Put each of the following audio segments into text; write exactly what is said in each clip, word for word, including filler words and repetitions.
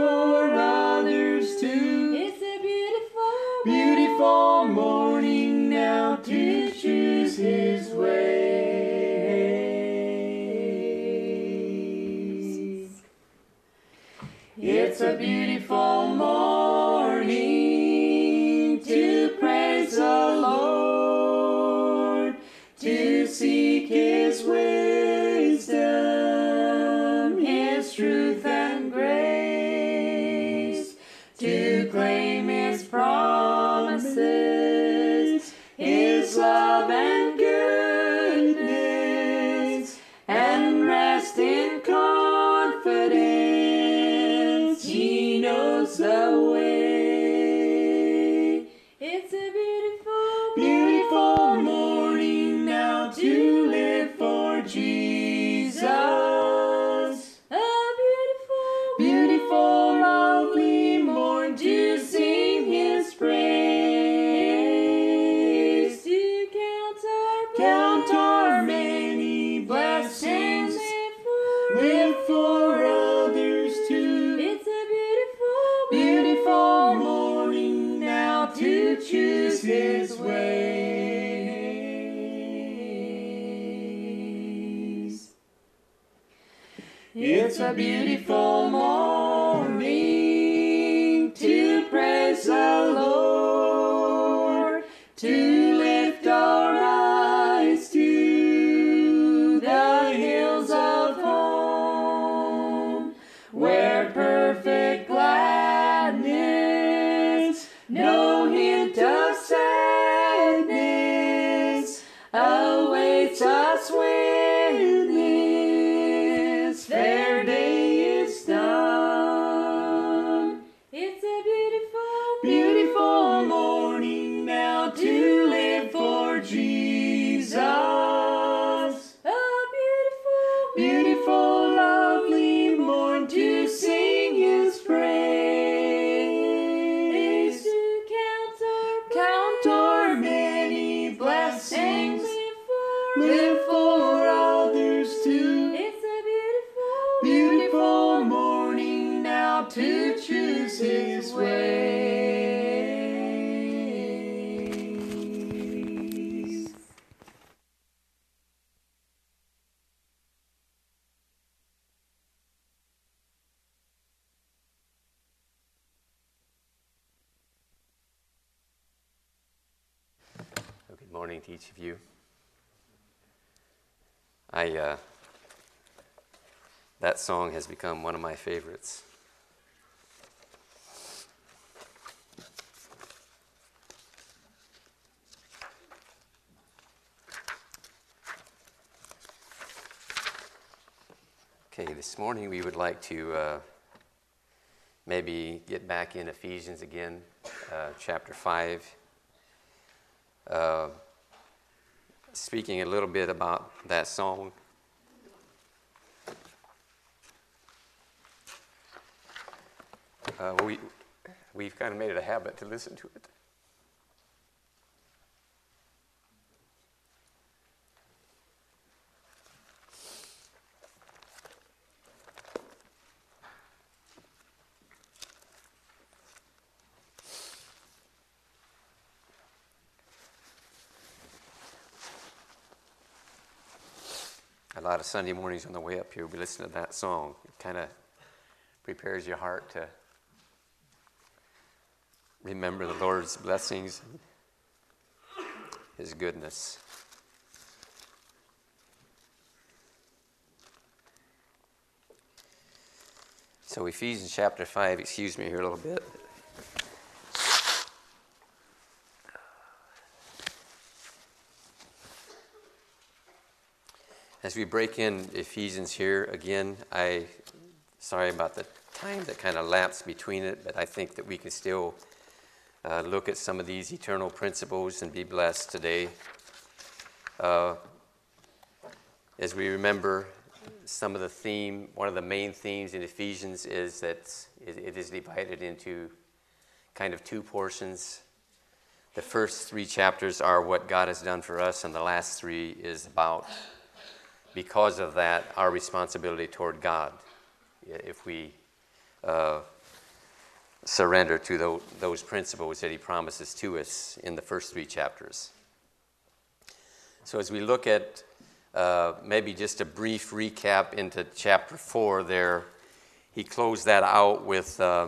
for others too. It's a beautiful, beautiful morning now to choose His ways. It's a beautiful morning to praise the Lord, to seek His wisdom, His truth and grace, to claim His promises, His love and goodness, and rest in confidence. He knows the way. it's a beautiful, Beautiful morning now to live for Jesus. a beautiful, Beautiful, lovely morn to sing His praise. to count our Count our many blessings, live for live for others too. It's a beautiful, Beautiful morning now to choose His ways. It's a beautiful morning to praise the Lord, to lift our eyes to the hills of home, where perfect gladness, no hint of sadness, awaits us when this fair day is done. it's a beautiful, Beautiful morning now to live for Jesus. a beautiful, Beautiful, lovely morn to sing His praise. to count our Count our many blessings, live for live for others too. It's a beautiful, Beautiful morning now to choose His ways. Well, good morning to each of you. I uh, that song has become one of my favorites. Okay, this morning we would like to uh, maybe get back in Ephesians again, uh, chapter five. Uh, speaking a little bit about that song. Uh, we, we've kind of made it a habit to listen to it. A lot of Sunday mornings on the way up here, we listen to that song. It kind of prepares your heart to remember the Lord's blessings and His goodness. So Ephesians chapter five, excuse me here a little bit. As we break in Ephesians here again, I sorry about the time that kind of lapsed between it, but I think that we can still uh, look at some of these eternal principles and be blessed today. Uh, as we remember some of the theme, one of the main themes in Ephesians is that it is divided into kind of two portions. The first three chapters are what God has done for us, and the last three is about, because of that, our responsibility toward God. If we uh, surrender to tho- those principles that he promises to us in the first three chapters. So as we look at uh, maybe just a brief recap into chapter four there, he closed that out with uh,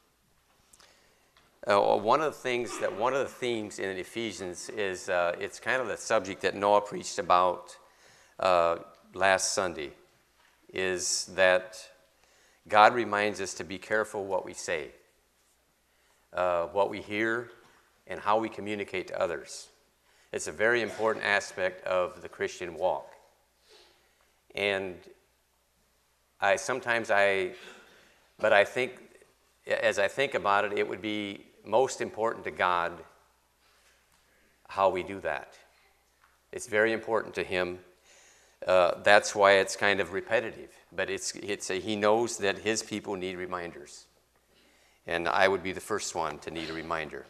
uh, one of the things that one of the themes in Ephesians is uh, it's kind of the subject that Noah preached about uh, last Sunday, is that God reminds us to be careful what we say, uh, what we hear, and how we communicate to others. It's a very important aspect of the Christian walk. And I sometimes I, but I think, as I think about it, it would be most important to God how we do that. It's very important to him. Uh, that's why it's kind of repetitive. But it's it's a, he knows that his people need reminders. And I would be the first one to need a reminder.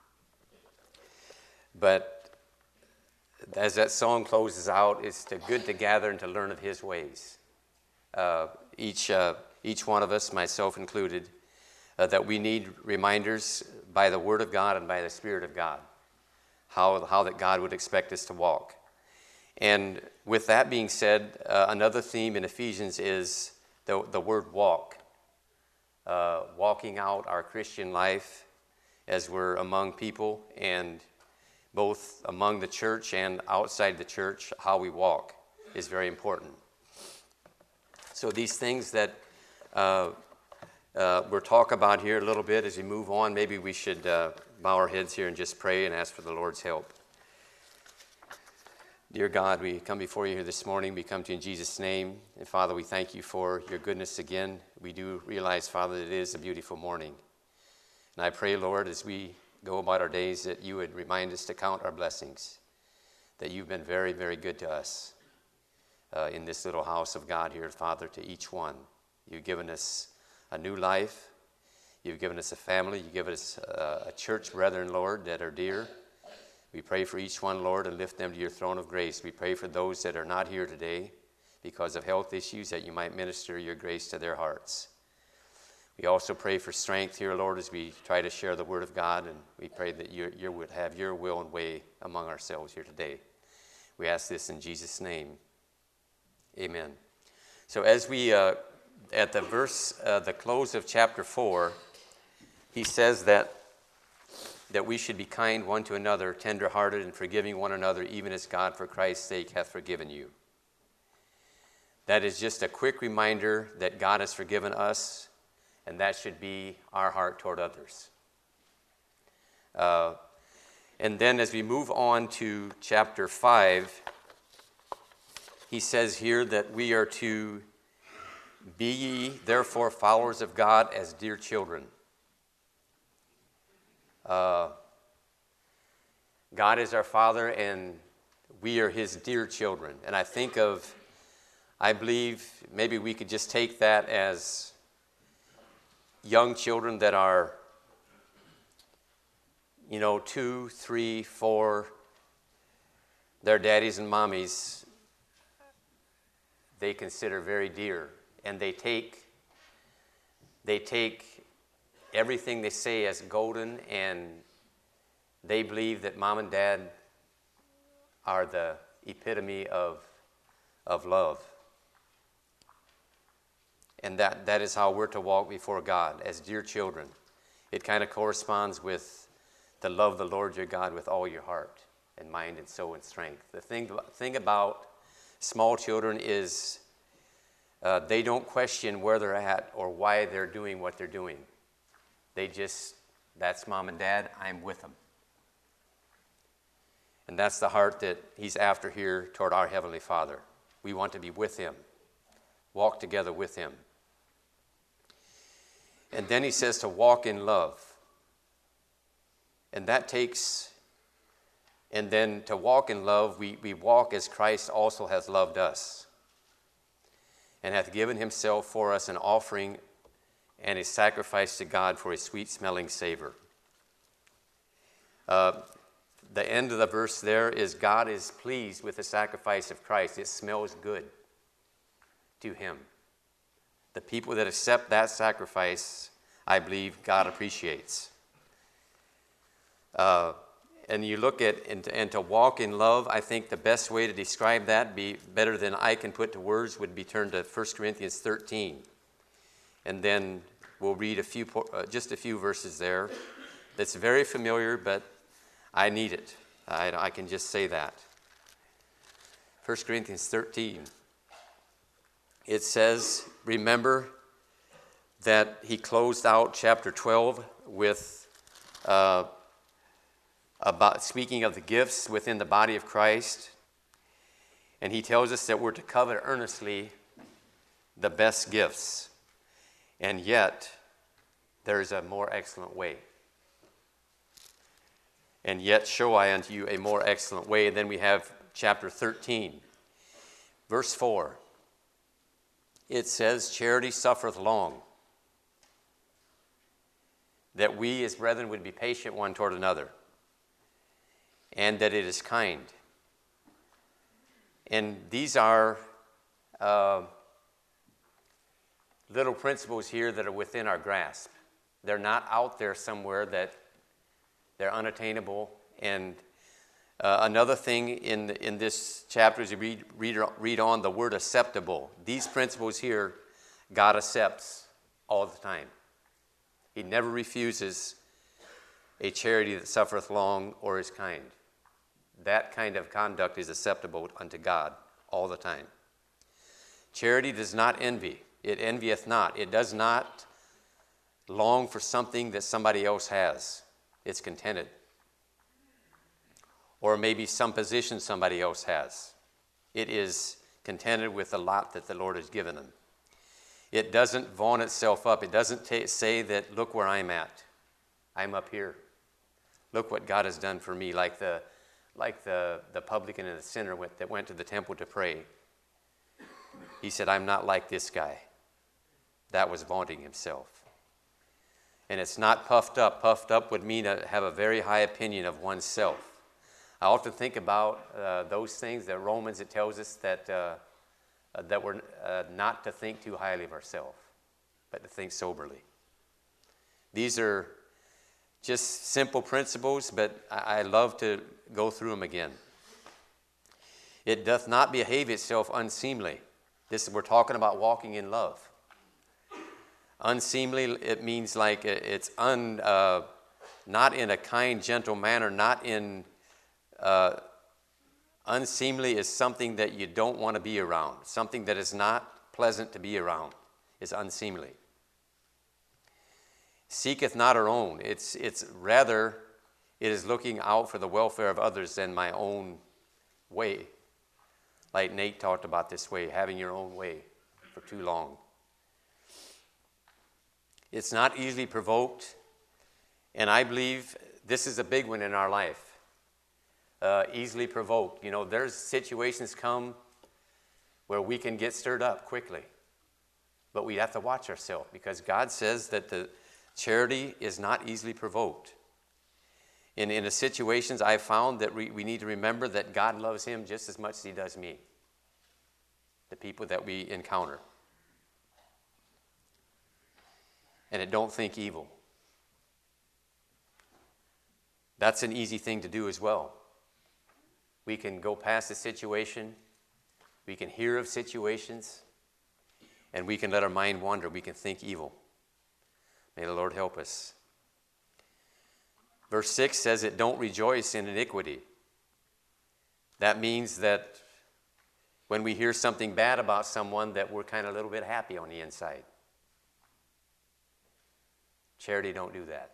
But as that song closes out, it's to good to gather and to learn of his ways. Uh, each uh, each one of us, myself included, uh, that we need reminders by the Word of God and by the Spirit of God, how how that God would expect us to walk. And with that being said, uh, another theme in Ephesians is the the word walk, uh, walking out our Christian life as we're among people, and both among the church and outside the church, how we walk is very important. So these things that uh, uh, we'll talk about here a little bit as we move on, maybe we should uh, bow our heads here and just pray and ask for the Lord's help. Dear God, we come before you here this morning. We come to you in Jesus' name. And Father, we thank you for your goodness again. We do realize, Father, that it is a beautiful morning. And I pray, Lord, as we go about our days, that you would remind us to count our blessings, that you've been very, very good to us uh, in this little house of God here, Father, to each one. You've given us a new life. You've given us a family. You've given us uh, a church, brethren, Lord, that are dear. We pray for each one, Lord, and lift them to your throne of grace. We pray for those that are not here today because of health issues, that you might minister your grace to their hearts. We also pray for strength here, Lord, as we try to share the word of God, and we pray that you, you would have your will and way among ourselves here today. We ask this in Jesus' name. Amen. So as we, uh, at the verse, uh, the close of chapter four, he says that, that we should be kind one to another, tender-hearted, and forgiving one another, even as God for Christ's sake hath forgiven you. That is just a quick reminder that God has forgiven us, and that should be our heart toward others. Uh, and then as we move on to chapter five, he says here that we are to be ye therefore followers of God as dear children. Uh, God is our Father, and we are his dear children. And I think of, I believe maybe we could just take that as young children that are, you know, two, three, four, their daddies and mommies, they consider very dear. And they take, they take everything they say as golden, and they believe that mom and dad are the epitome of, of love. And that, that is how we're to walk before God, as dear children. It kind of corresponds with to love the Lord your God with all your heart and mind and soul and strength. The thing, thing about small children is uh, they don't question where they're at or why they're doing what they're doing. They just, that's mom and dad, I'm with them. And that's the heart that he's after here toward our Heavenly Father. We want to be with him, walk together with him. And then he says to walk in love. And that takes, and then to walk in love, we, we walk as Christ also has loved us, and hath given himself for us an offering and a sacrifice to God for a sweet-smelling savor. Uh, the end of the verse there is God is pleased with the sacrifice of Christ. It smells good to him. The people that accept that sacrifice, I believe God appreciates. Uh, and you look at, and to, and to walk in love, I think the best way to describe that, be better than I can put to words, would be turned to First Corinthians thirteen. And then we'll read a few, uh, just a few verses there. That's very familiar, but I need it. I, I can just say that. First Corinthians thirteen. It says, remember that he closed out chapter twelve with uh, about speaking of the gifts within the body of Christ. And he tells us that we're to covet earnestly the best gifts. And yet, there's a more excellent way. And yet show I unto you a more excellent way. And then we have chapter thirteen, verse four. It says, charity suffereth long, that we as brethren would be patient one toward another, and that it is kind. And these are uh, little principles here that are within our grasp. They're not out there somewhere that they're unattainable. And uh, another thing in in this chapter, as you read, read, read on, the word acceptable. These principles here, God accepts all the time. He never refuses a charity that suffereth long or is kind. That kind of conduct is acceptable unto God all the time. Charity does not envy. It envieth not. It does not long for something that somebody else has. It's contented. Or maybe some position somebody else has. It is contented with the lot that the Lord has given them. It doesn't vaunt itself up. It doesn't ta- say that, look where I'm at. I'm up here. Look what God has done for me, like the like the, the publican and the sinner went, that went to the temple to pray. He said, I'm not like this guy. That was vaunting himself. And it's not puffed up. Puffed up would mean to have a very high opinion of oneself. I often think about uh, those things. That Romans, it tells us that uh, uh, that we're uh, not to think too highly of ourselves, but to think soberly. These are just simple principles, but I, I love to go through them again. It doth not behave itself unseemly. This we're talking about walking in love. Unseemly, it means like it's un, uh, not in a kind, gentle manner, not in, uh, unseemly is something that you don't want to be around. Something that is not pleasant to be around is unseemly. Seeketh not her own. It's, it's rather, it is looking out for the welfare of others than my own way. Like Nate talked about this way, having your own way for too long. It's not easily provoked, and I believe this is a big one in our life. Uh, easily provoked. You know, there's situations come where we can get stirred up quickly, but we have to watch ourselves because God says that the charity is not easily provoked. In, in the situations I've found that we, we need to remember that God loves him just as much as he does me, the people that we encounter. And it don't think evil. That's an easy thing to do as well. We can go past a situation, we can hear of situations, and we can let our mind wander. We can think evil. May the Lord help us. Verse six says it don't rejoice in iniquity. That means that when we hear something bad about someone, that we're kind of a little bit happy on the inside. Charity don't do that.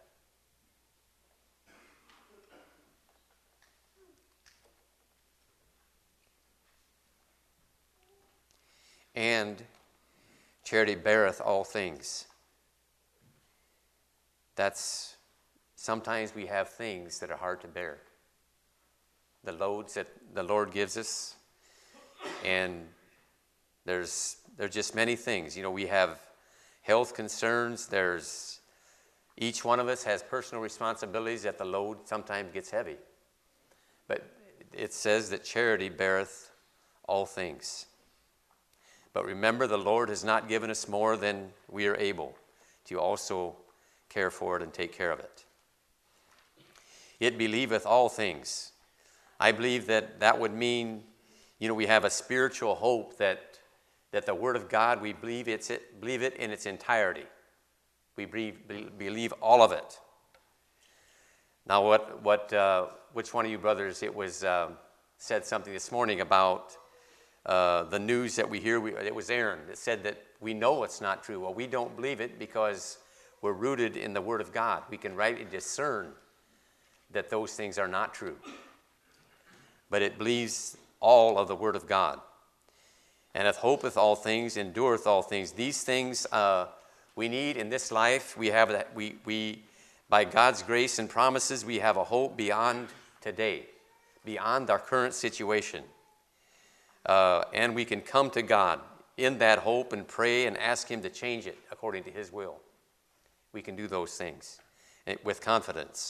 And charity beareth all things. That's, sometimes we have things that are hard to bear. The loads that the Lord gives us, and there's there's just many things. You know, we have health concerns. There's each one of us has personal responsibilities that the load sometimes gets heavy. But it says that charity beareth all things. But remember, the Lord has not given us more than we are able to also care for it and take care of it. It believeth all things. I believe that that would mean, you know, we have a spiritual hope that that the Word of God, we believe it's it, believe it in its entirety. We believe, believe all of it. Now, what what uh, which one of you brothers? It was uh, said something this morning about uh, the news that we hear. We, it was Aaron that said that we know it's not true. Well, we don't believe it because we're rooted in the Word of God. We can rightly discern that those things are not true. But it believes all of the Word of God. And if hopeth all things, endureth all things. These things uh, we need in this life. We have that. We we by God's grace and promises, we have a hope beyond today, beyond our current situation, uh, and we can come to God in that hope and pray and ask Him to change it according to His will. We can do those things with confidence.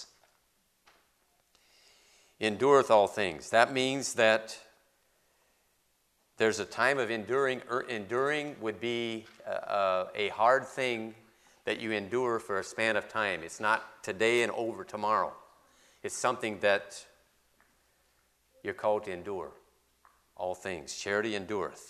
Endureth all things. That means that there's a time of enduring. Enduring would be a, a hard thing that you endure for a span of time. It's not today and over tomorrow. It's something that you're called to endure. All things. Charity endureth.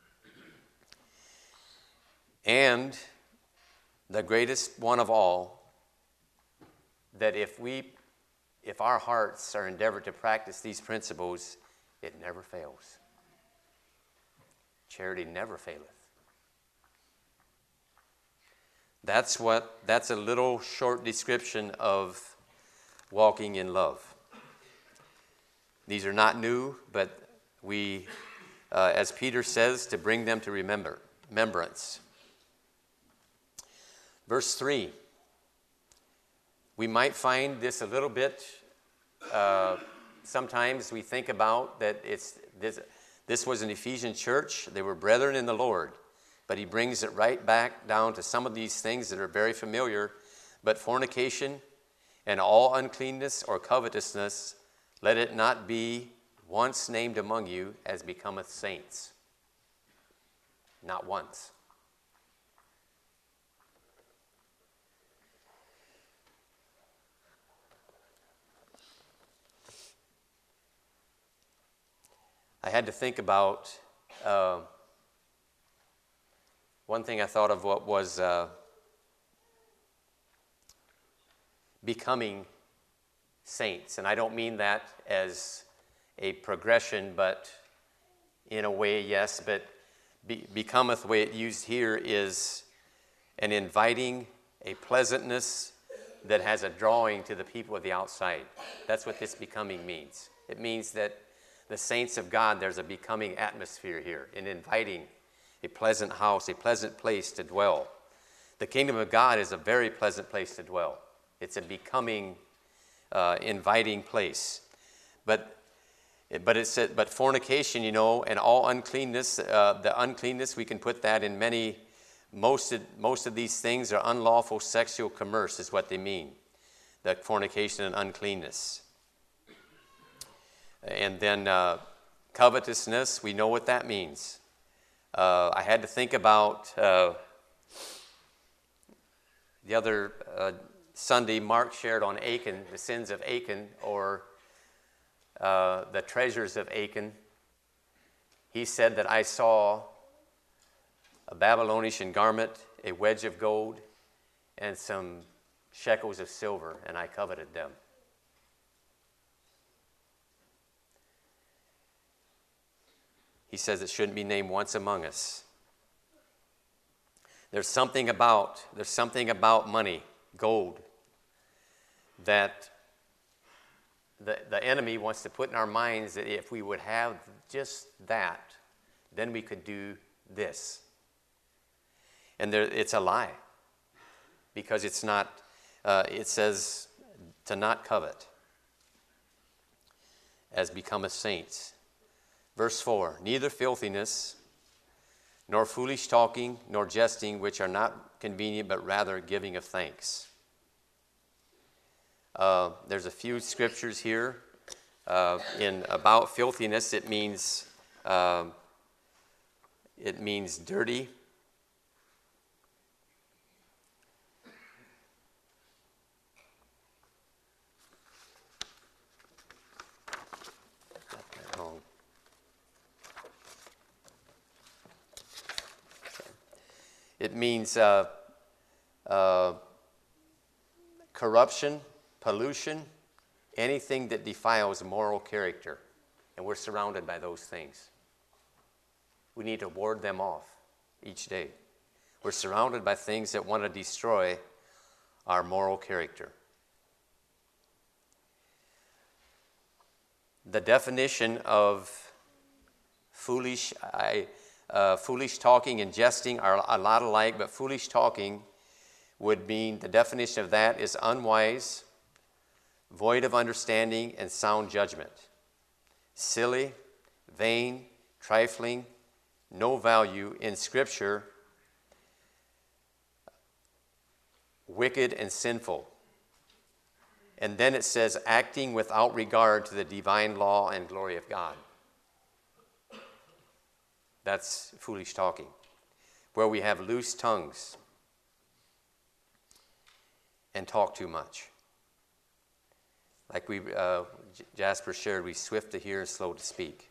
And the greatest one of all, that if we, if our hearts are endeavored to practice these principles, it never fails. Charity never faileth. That's what, that's a little short description of walking in love. These are not new, but we, uh, as Peter says, to bring them to remember, remembrance. Verse three. We might find this a little bit, uh, sometimes we think about that it's this, this was an Ephesian church. They were brethren in the Lord. But he brings it right back down to some of these things that are very familiar. But fornication and all uncleanness or covetousness, let it not be once named among you as becometh saints. Not once. I had to think about uh, one thing I thought of what was uh, becoming saints. And I don't mean that as a progression, but in a way, yes. But be, becometh, the way it used here, is an inviting, a pleasantness that has a drawing to the people of the outside. That's what this becoming means. It means that the saints of God, there's a becoming atmosphere here, an inviting, a pleasant house, a pleasant place to dwell. The kingdom of God is a very pleasant place to dwell. It's a becoming, uh, inviting place. But but it said, but fornication, you know, and all uncleanness, uh, the uncleanness, we can put that in many, most of, most of these things are unlawful sexual commerce is what they mean. The fornication and uncleanness. And then uh, covetousness, we know what that means. Uh, I had to think about uh, the other uh, Sunday, Mark shared on Achan, the sins of Achan, or uh, the treasures of Achan. He said that I saw a Babylonian garment, a wedge of gold, and some shekels of silver, and I coveted them. He says it shouldn't be named once among us. There's something about, there's something about money, gold, that the, the enemy wants to put in our minds that if we would have just that, then we could do this. And there, it's a lie. Because it's not, uh, it says to not covet, as becometh saints. Verse four, neither filthiness, nor foolish talking, nor jesting, which are not convenient, but rather giving of thanks. Uh, there's a few scriptures here. Uh, in about filthiness, it means uh, it means dirty. It means uh, uh, corruption, pollution, anything that defiles moral character. And we're surrounded by those things. We need to ward them off each day. We're surrounded by things that want to destroy our moral character. The definition of foolish, I, uh, foolish talking and jesting are a lot alike, but foolish talking would mean, the definition of that is unwise, void of understanding, and sound judgment. Silly, vain, trifling, no value in Scripture, wicked and sinful. And then it says, acting without regard to the divine law and glory of God. That's foolish talking. Where we have loose tongues and talk too much. Like we, uh, Jasper shared, we swift to hear and slow to speak.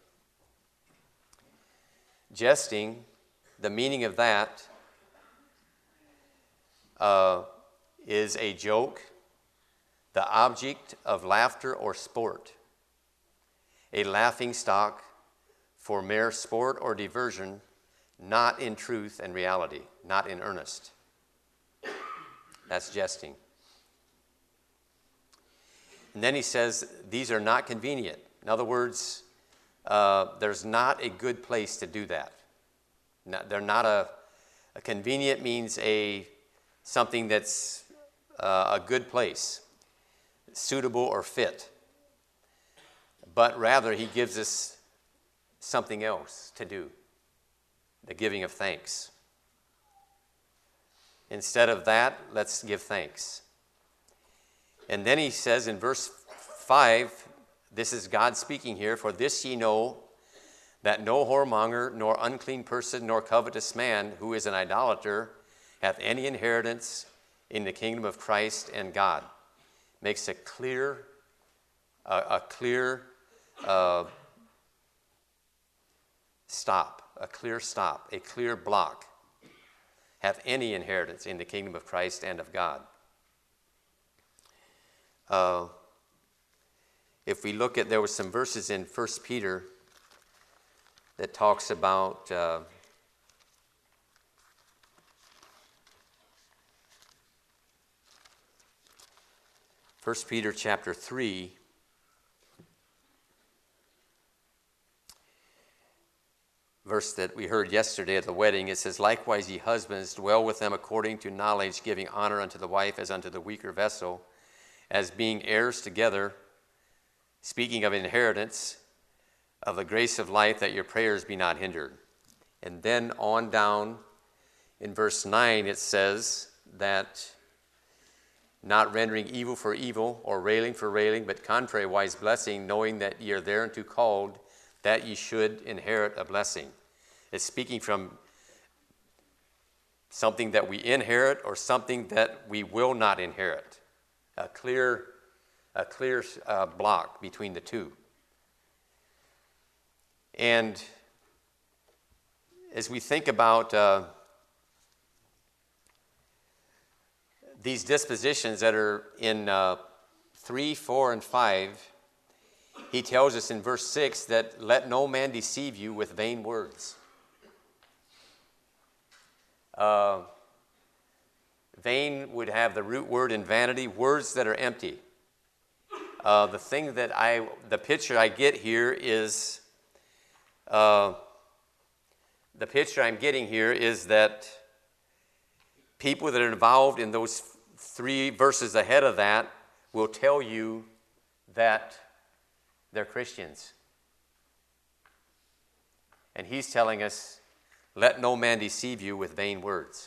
Jesting, the meaning of that uh, is a joke, the object of laughter or sport, a laughing stock for mere sport or diversion, not in truth and reality, not in earnest. That's jesting. And then he says, these are not convenient. In other words, uh, there's not a good place to do that. Not, they're not a, a convenient means a something that's uh, a good place, suitable or fit. But rather, he gives us something else to do, the giving of thanks. Instead of that, let's give thanks. And then he says in verse five, this is God speaking here, for this ye know, that no whoremonger, nor unclean person, nor covetous man, who is an idolater, hath any inheritance in the kingdom of Christ and God. Makes a clear, uh, a clear uh, stop, a clear stop, a clear block. Hath any inheritance in the kingdom of Christ and of God. Uh, if we look at, there were some verses in First Peter that talks about uh, First Peter chapter three, verse that we heard yesterday at the wedding. It says, likewise ye husbands, dwell with them according to knowledge, giving honor unto the wife as unto the weaker vessel, as being heirs together, speaking of inheritance, of the grace of life, that your prayers be not hindered. And then on down in verse nine, it says that not rendering evil for evil, or railing for railing, but contrariwise blessing, knowing that ye are thereunto called, that ye should inherit a blessing. It's speaking from something that we inherit or something that we will not inherit. A clear, a clear uh, block between the two. And as we think about uh, these dispositions that are in uh, three, four, and five, he tells us in verse six that let no man deceive you with vain words. Uh, vain would have the root word in vanity, words that are empty. Uh, the thing that I, the picture I get here is, uh, the picture I'm getting here is that people that are involved in those three verses ahead of that will tell you that they're Christians. And he's telling us, let no man deceive you with vain words.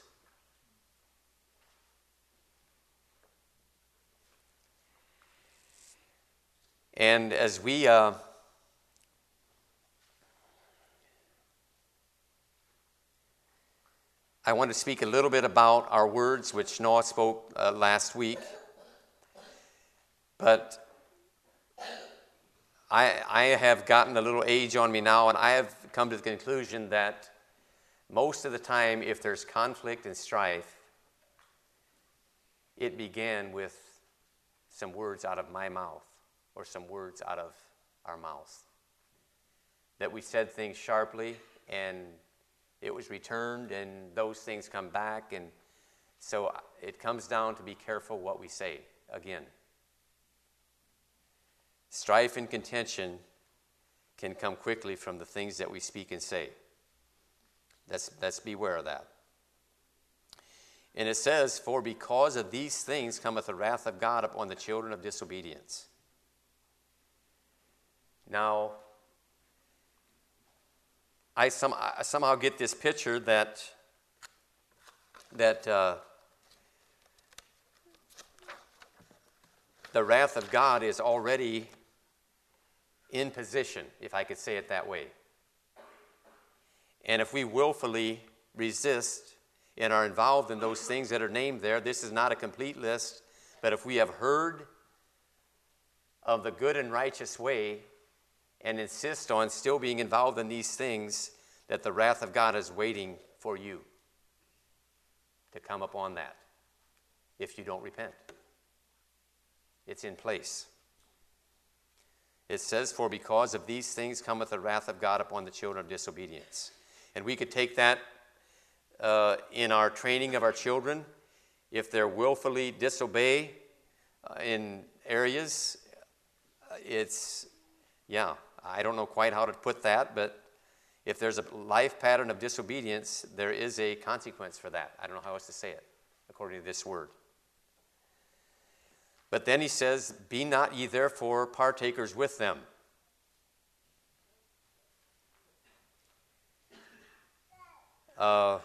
And as we uh, I want to speak a little bit about our words, which Noah spoke uh, last week. But I, I have gotten a little age on me now, and I have come to the conclusion that Most of the time, if there's conflict and strife, it began with some words out of my mouth or some words out of our mouth. That we said things sharply and it was returned and those things come back. And so it comes down to be careful what we say again. Strife and contention can come quickly from the things that we speak and say. Let's, let's beware of that. And it says, for because of these things cometh the wrath of God upon the children of disobedience. Now, I, some, I somehow get this picture that, that uh, the wrath of God is already in position, if I could say it that way. And if we willfully resist and are involved in those things that are named there, this is not a complete list, but if we have heard of the good and righteous way and insist on still being involved in these things, that the wrath of God is waiting for you to come upon that if you don't repent. It's in place. It says, for because of these things cometh the wrath of God upon the children of disobedience. And we could take that uh, in our training of our children. If they're willfully disobey uh, in areas, uh, it's, yeah, I don't know quite how to put that, but if there's a life pattern of disobedience, there is a consequence for that. I don't know how else to say it, according to this word. But then he says, be not ye therefore partakers with them. Uh,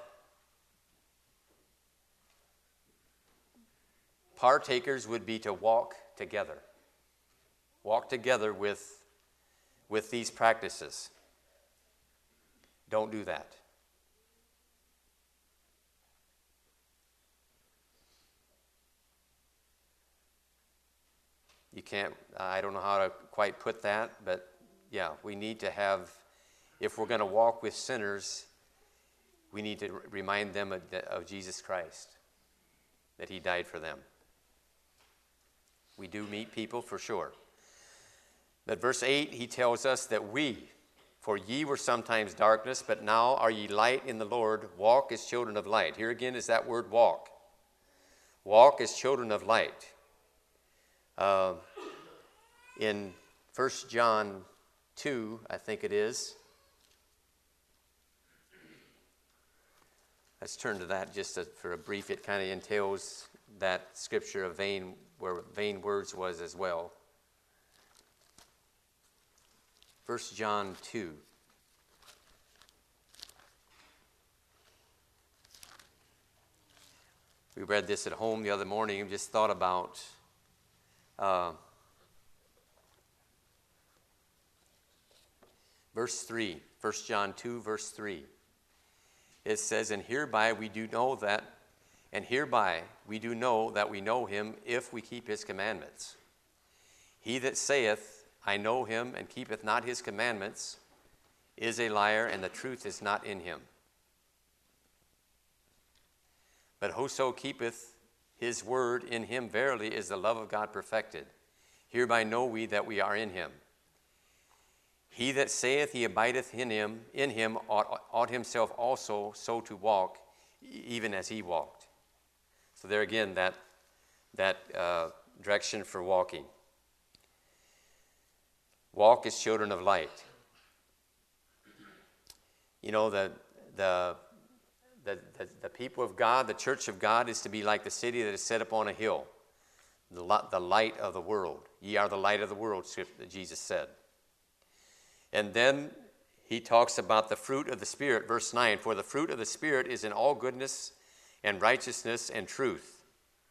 partakers would be to walk together. Walk together with, with these practices. Don't do that. You can't, I don't know how to quite put that, but yeah, we need to have, if we're going to walk with sinners, we need to remind them of, of Jesus Christ, that he died for them. We do meet people for sure. But verse eight, he tells us that we, for ye were sometimes darkness, but now are ye light in the Lord. Walk as children of light. Here again is that word walk. Walk as children of light. Uh, in First John two, I think it is. Let's turn to that just a, for a brief. It kind of entails that scripture of vain, where vain words was as well. First John two. We read this at home the other morning and just thought about uh, verse three. First John two, verse three. It says, and hereby we do know that, and hereby we do know that we know him if we keep his commandments. He that saith, I know him, and keepeth not his commandments, is a liar, and the truth is not in him. But whoso keepeth his word, in him verily is the love of God perfected. Hereby know we that we are in him. He that saith he abideth in him, in him ought, ought himself also so to walk, even as he walked. So there again, that, that uh, direction for walking. Walk as children of light. You know, the, the, the, the, the people of God, the church of God is to be like the city that is set upon a hill, the, the light of the world. Ye are the light of the world, Jesus said. And then he talks about the fruit of the Spirit, verse nine. For the fruit of the Spirit is in all goodness and righteousness and truth.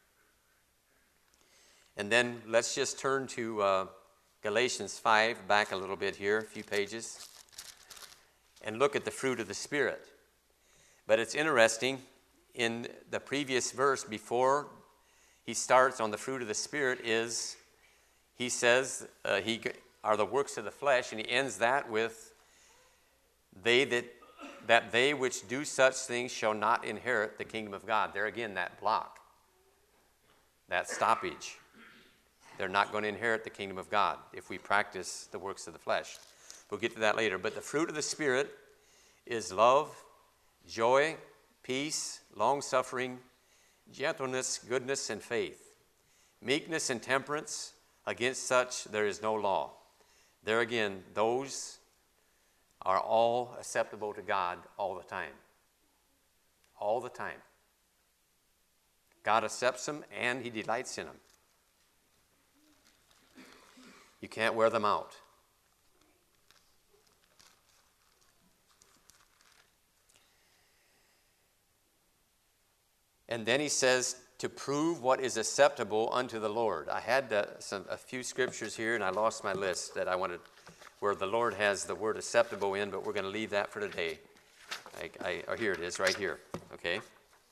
And then let's just turn to uh, Galatians five, back a little bit here, a few pages, and look at the fruit of the Spirit. But it's interesting, in the previous verse before he starts on the fruit of the Spirit is, he says, uh, he... are the works of the flesh, and he ends that with, they that that they which do such things shall not inherit the kingdom of God. There again, that block, that stoppage. They're not going to inherit the kingdom of God if we practice the works of the flesh. We'll get to that later. But the fruit of the Spirit is love, joy, peace, long-suffering, gentleness, goodness, and faith, meekness and temperance. Against such there is no law. There again, those are all acceptable to God all the time. All the time. God accepts them and He delights in them. You can't wear them out. And then he says, to prove what is acceptable unto the Lord. I had uh, some, a few scriptures here, and I lost my list that I wanted, where the Lord has the word acceptable in, but we're going to leave that for today. I, I, oh, here it is, right here. Okay.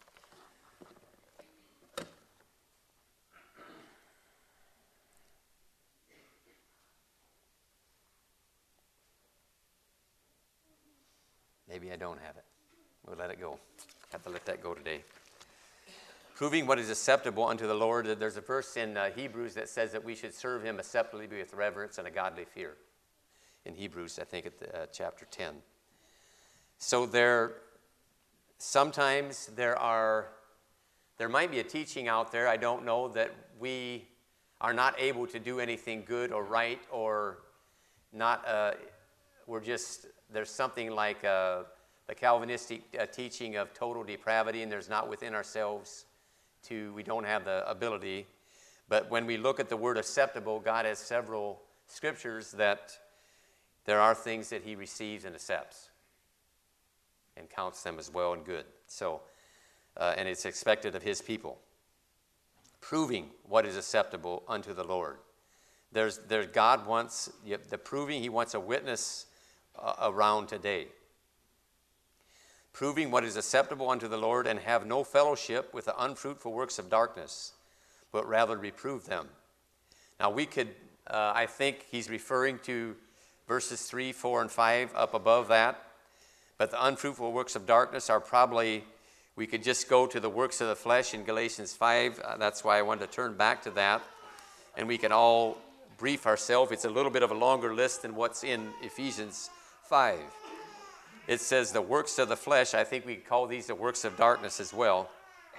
Maybe I don't have it. We'll let it go. Have to let that go today. Proving what is acceptable unto the Lord. There's a verse in uh, Hebrews that says that we should serve Him acceptably with reverence and a godly fear. In Hebrews, I think at the, uh, chapter ten. So there, sometimes there are, there might be a teaching out there, I don't know, that we are not able to do anything good or right, or not, uh, we're just, there's something like uh, the Calvinistic uh, teaching of total depravity, and there's not within ourselves to, we don't have the ability. But when we look at the word acceptable, God has several scriptures that there are things that He receives and accepts and counts them as well and good. So, uh, and it's expected of His people. Proving what is acceptable unto the Lord. There's, there's God wants, the proving, He wants a witness uh, around today. Proving what is acceptable unto the Lord, and have no fellowship with the unfruitful works of darkness, but rather reprove them. Now we could, uh, I think he's referring to verses three, four, and five up above that. But the unfruitful works of darkness are probably, we could just go to the works of the flesh in Galatians five. Uh, that's why I wanted to turn back to that. And we can all brief ourselves. It's a little bit of a longer list than what's in Ephesians five. It says the works of the flesh, I think we could call these the works of darkness as well,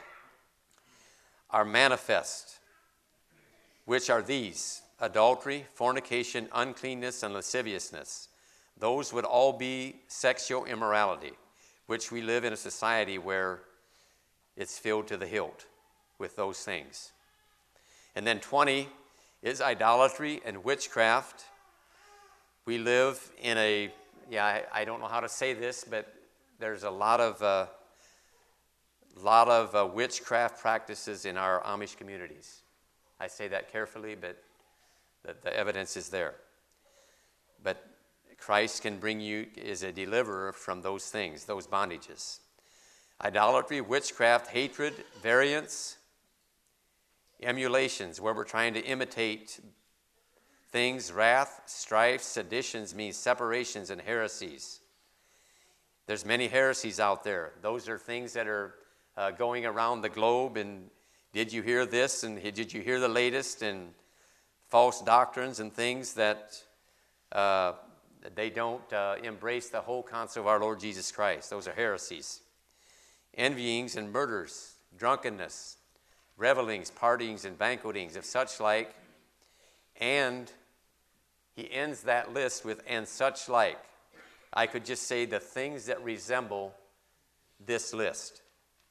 are manifest, which are these: adultery, fornication, uncleanness, and lasciviousness. Those would all be sexual immorality, which we live in a society where it's filled to the hilt with those things. And then twenty is idolatry and witchcraft. We live in a, yeah, I, I don't know how to say this, but there's a lot of uh, lot of uh, witchcraft practices in our Amish communities. I say that carefully, but the, the evidence is there. But Christ can bring you, is a deliverer from those things, those bondages. Idolatry, witchcraft, hatred, variance, emulations, where we're trying to imitate things, wrath, strife, seditions means separations and heresies. There's many heresies out there. Those are things that are uh, going around the globe, and did you hear this, and did you hear the latest, and false doctrines and things that uh, they don't uh, embrace the whole counsel of our Lord Jesus Christ. Those are heresies. Envyings and murders, drunkenness, revelings, partyings, and banquetings of such like. And he ends that list with, and such like. I could just say the things that resemble this list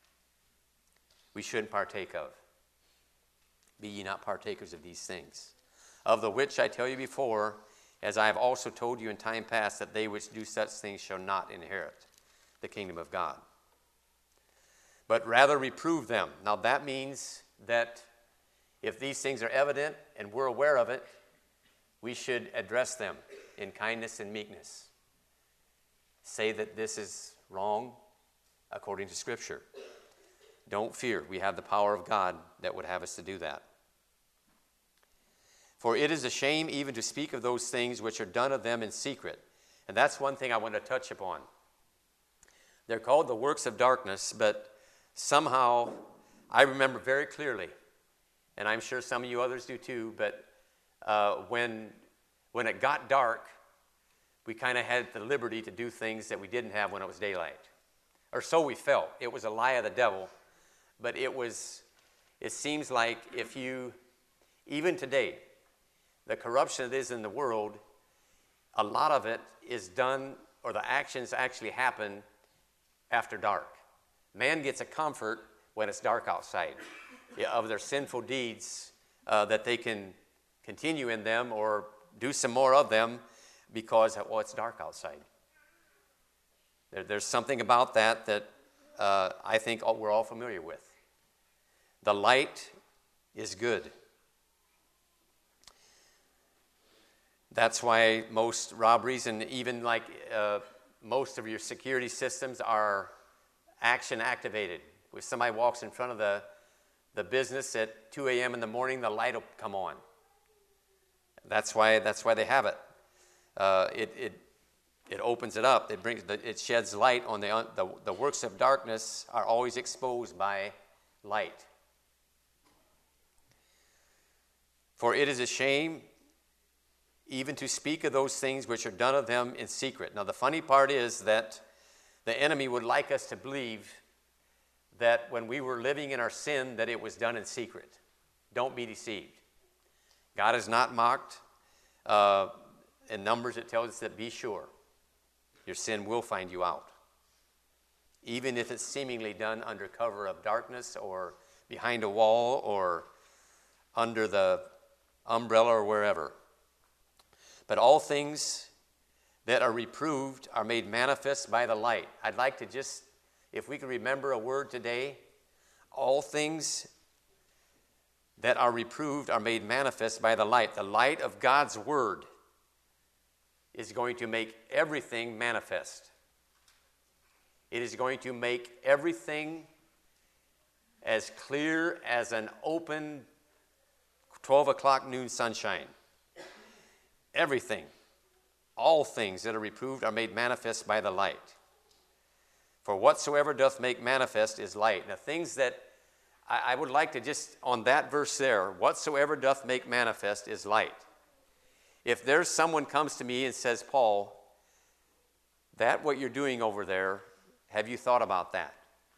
we shouldn't partake of. Be ye not partakers of these things, of the which I tell you before, as I have also told you in time past, that they which do such things shall not inherit the kingdom of God. But rather reprove them. Now that means that if these things are evident and we're aware of it, we should address them in kindness and meekness. Say that this is wrong according to Scripture. Don't fear. We have the power of God that would have us to do that. For it is a shame even to speak of those things which are done of them in secret. And that's one thing I want to touch upon. They're called the works of darkness, but somehow I remember very clearly, and I'm sure some of you others do too, but uh, when, when it got dark, we kind of had the liberty to do things that we didn't have when it was daylight. Or so we felt. It was a lie of the devil, but it was, it seems like if you, even today, the corruption that is in the world, a lot of it is done, or the actions actually happen after dark. Man gets a comfort when it's dark outside of their sinful deeds, uh, that they can continue in them or do some more of them because, well, it's dark outside. There, there's something about that that uh, I think all, we're all familiar with. The light is good. That's why most robberies and even like uh, most of your security systems are action activated. If somebody walks in front of the, the business at two a.m. in the morning, the light will come on. That's why, that's why they have it. Uh, it, it, it opens it up. It brings, it sheds light on the, the, the works of darkness are always exposed by light. For it is a shame even to speak of those things which are done of them in secret. Now, the funny part is that the enemy would like us to believe that when we were living in our sin, that it was done in secret. Don't be deceived. God is not mocked. Uh, in Numbers, it tells us that be sure. Your sin will find you out. Even if it's seemingly done under cover of darkness or behind a wall or under the umbrella or wherever. But all things that are reproved are made manifest by the light. I'd like to just, if we could remember a word today, all things that are reproved are made manifest by the light. The light of God's word is going to make everything manifest. It is going to make everything as clear as an open twelve o'clock noon sunshine. Everything, all things that are reproved are made manifest by the light. For whatsoever doth make manifest is light. Now, things that I, I would like to just, on that verse there, whatsoever doth make manifest is light. If there's someone comes to me and says, Paul, that what you're doing over there, have you thought about that?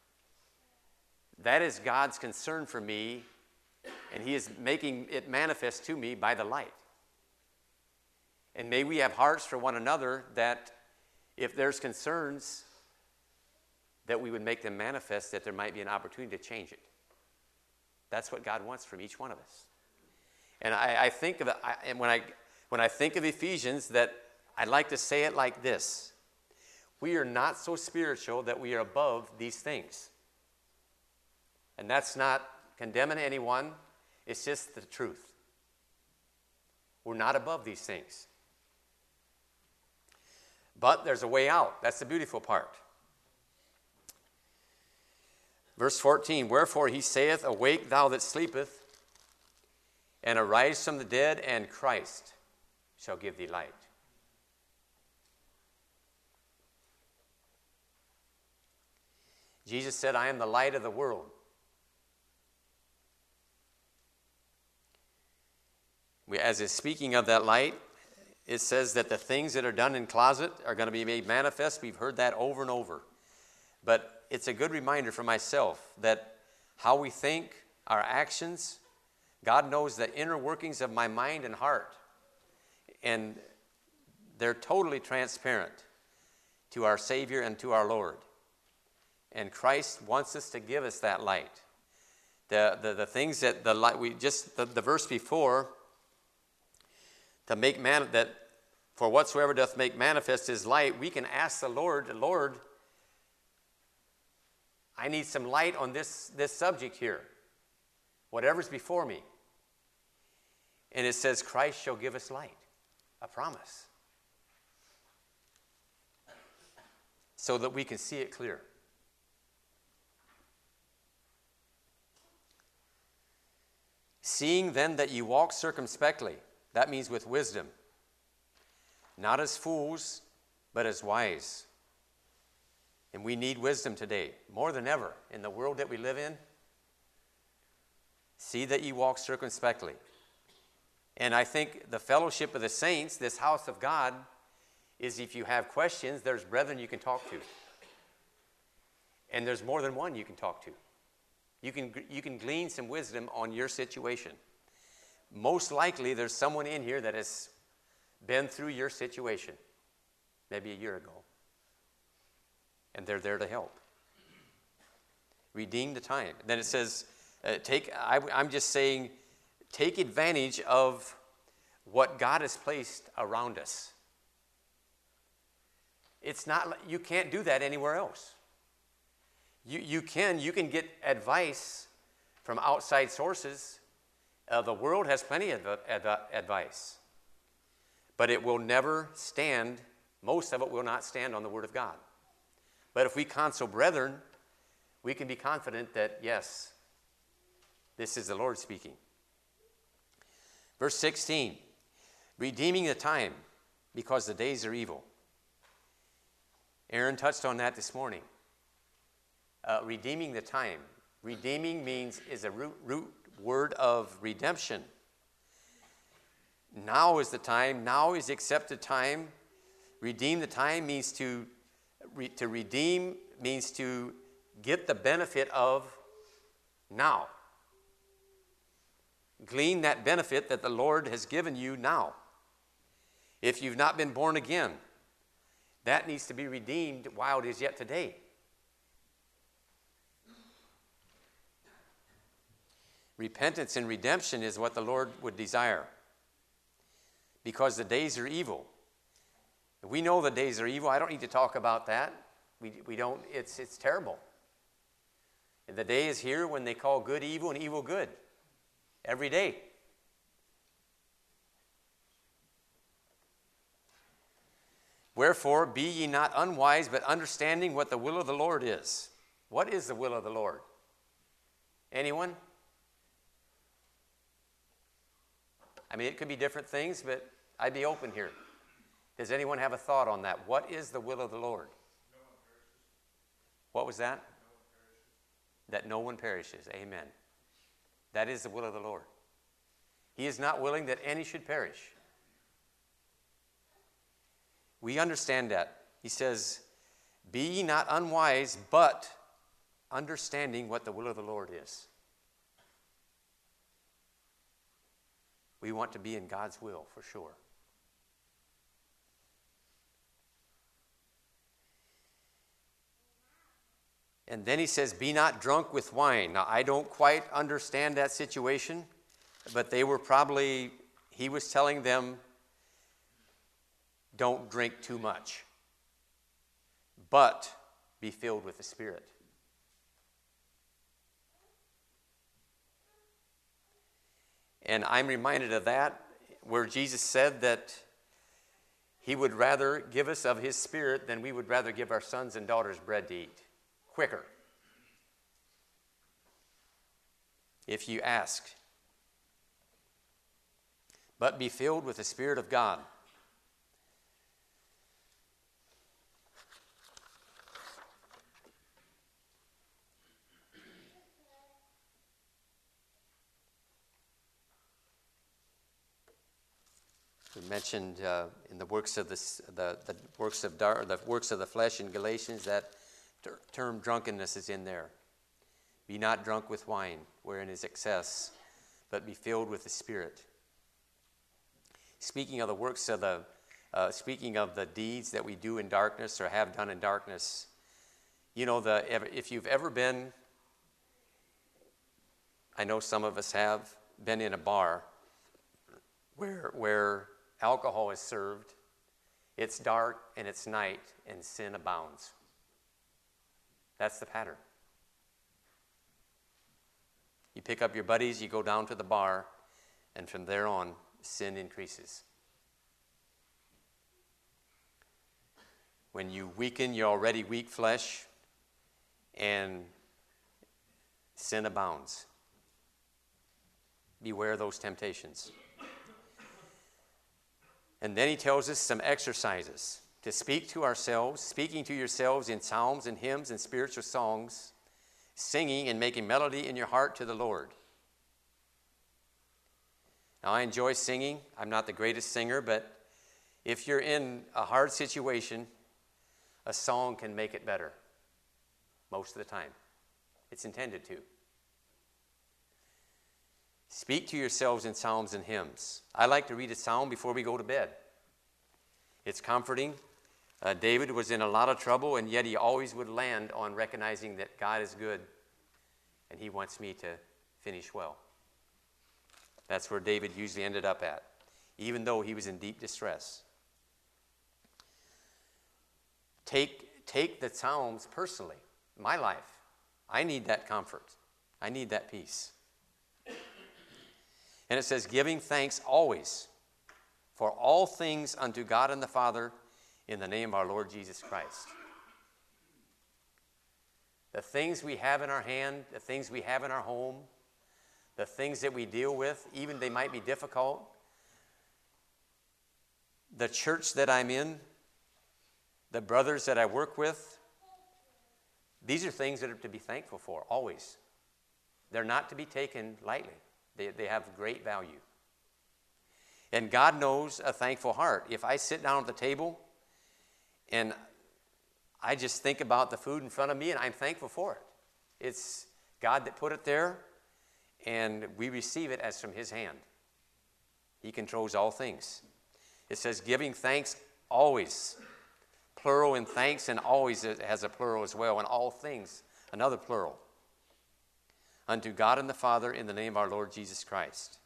That is God's concern for me, and he is making it manifest to me by the light. And may we have hearts for one another that if there's concerns, that we would make them manifest, that there might be an opportunity to change it. That's what God wants from each one of us. And I, I think of it, I, and when I when I think of Ephesians, that I'd like to say it like this: we are not so spiritual that we are above these things. And that's not condemning anyone, it's just the truth. We're not above these things. But there's a way out. That's the beautiful part. Verse fourteen, wherefore he saith, awake thou that sleepeth, and arise from the dead, and Christ shall give thee light. Jesus said, I am the light of the world. We, as is speaking of that light, it says that the things that are done in closet are going to be made manifest. We've heard that over and over. But it's a good reminder for myself that how we think, our actions, God knows the inner workings of my mind and heart. And they're totally transparent to our Savior and to our Lord. And Christ wants us to give us that light. The, the, the things that the light, we just, the, the verse before, to make man, that for whatsoever doth make manifest his light, we can ask the Lord, Lord, I need some light on this, this subject here. Whatever's before me. And it says, Christ shall give us light. A promise. So that we can see it clear. Seeing then that ye walk circumspectly, that means with wisdom, not as fools, but as wise, And we need wisdom today, more than ever, in the world that we live in. See that ye walk circumspectly. And I think the fellowship of the saints, this house of God, is if you have questions, there's brethren you can talk to. And there's more than one you can talk to. You can, you can glean some wisdom on your situation. Most likely there's someone in here that has been through your situation, maybe a year ago. And they're there to help. Redeem the time. Then it says, uh, take. I, I'm just saying, take advantage of what God has placed around us. It's not, you can't do that anywhere else. You, you can, you can get advice from outside sources. Uh, the world has plenty of adv- advice. But it will never stand, most of it will not stand on the Word of God. But if we counsel brethren, we can be confident that, yes, this is the Lord speaking. Verse sixteen, redeeming the time because the days are evil. Aaron touched on that this morning. Uh, redeeming the time. Redeeming means is a root, root word of redemption. Now is the time. Now is the accepted time. Redeem the time means to, re, to redeem means to get the benefit of now. Glean that benefit that the Lord has given you now. If you've not been born again, that needs to be redeemed while it is yet today. Repentance and redemption is what the Lord would desire. Because the days are evil. We know the days are evil. I don't need to talk about that. We, we don't, it's, it's terrible. And the day is here when they call good evil and evil good. Every day. Wherefore, be ye not unwise, but understanding what the will of the Lord is. What is the will of the Lord? Anyone? I mean, it could be different things, but I'd be open here. Does anyone have a thought on that? What is the will of the Lord? No one perishes. What was that? No one perishes. That no one perishes. Amen. That is the will of the Lord. He is not willing that any should perish. We understand that. He says, be ye not unwise, but understanding what the will of the Lord is. We want to be in God's will, for sure. And then he says, be not drunk with wine. Now, I don't quite understand that situation, but they were probably, he was telling them, don't drink too much, but be filled with the Spirit. And I'm reminded of that, where Jesus said that he would rather give us of his Spirit than we would rather give our sons and daughters bread to eat. Quicker. If you ask. But be filled with the Spirit of God. We mentioned uh, in the works of this, the the works of dar- the works of the flesh in Galatians, that ter- term drunkenness is in there. Be not drunk with wine, wherein is excess, but be filled with the Spirit. Speaking of the works of the, uh, speaking of the deeds that we do in darkness or have done in darkness, you know, the if you've ever been, I know some of us have been in a bar where where alcohol is served, it's dark and it's night, and sin abounds. That's the pattern. You pick up your buddies, you go down to the bar, and from there on, sin increases. When you weaken your already weak flesh, and sin abounds. Beware those temptations. And then he tells us some exercises to to speak to ourselves, speaking to yourselves in psalms and hymns and spiritual songs, singing and making melody in your heart to the Lord. Now, I enjoy singing. I'm not the greatest singer, but if you're in a hard situation, a song can make it better most of the time. It's intended to. Speak to yourselves in psalms and hymns. I like to read a psalm before we go to bed. It's comforting. Uh, David was in a lot of trouble, and yet he always would land on recognizing that God is good, and he wants me to finish well. That's where David usually ended up at, even though he was in deep distress. Take, take the Psalms personally. My life, I need that comfort. I need that peace. And it says, giving thanks always for all things unto God and the Father in the name of our Lord Jesus Christ. The things we have in our hand, the things we have in our home, the things that we deal with, even they might be difficult. The church that I'm in, the brothers that I work with, these are things that are to be thankful for, always. They're not to be taken lightly. They, they have great value. And God knows a thankful heart. If I sit down at the table and I just think about the food in front of me and I'm thankful for it. It's God that put it there, and we receive it as from his hand. He controls all things. It says giving thanks always. Plural in thanks, and always has a plural as well. And all things, another plural. Unto God and the Father in the name of our Lord Jesus Christ.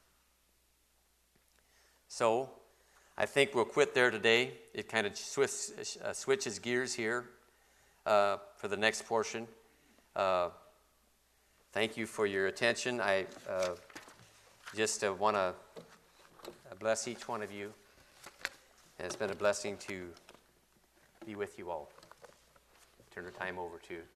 So, I think we'll quit there today. It kind of switch, uh, switches gears here uh, for the next portion. Uh, thank you for your attention. I uh, just uh, want to bless each one of you. And it's been a blessing to be with you all. Turn the time over to